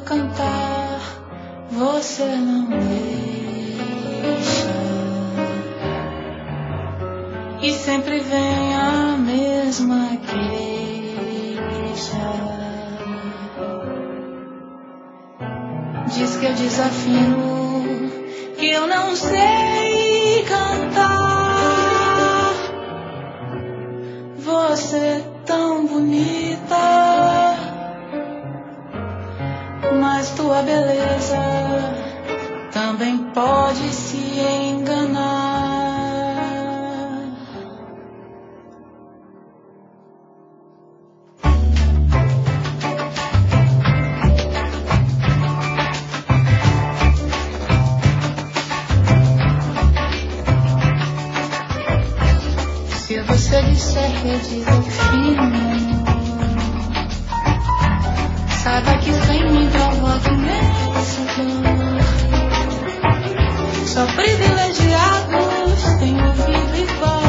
cantar, você não deixa. E sempre vem a mesma queixa. Diz que eu desafino, que eu não sei cantar. Você tão bonita, mas tua beleza também pode se enganar. Se você disser que eu desafino, saiba que sem me provoca imensa dor. Só privilegiados têm ouvido e voz.